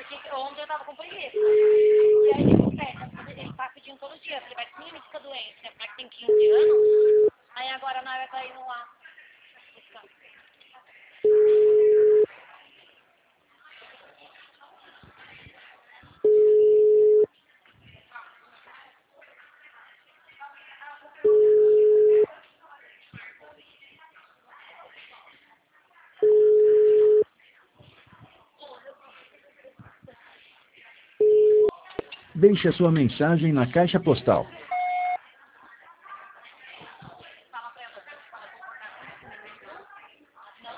porque ontem eu tava com preguiça. E aí ele tá pedindo todo dia. Ele vai comigo e fica doente, né? Porque tem 15 anos. Aí agora na hora tá indo lá buscar. Deixe a sua mensagem na caixa postal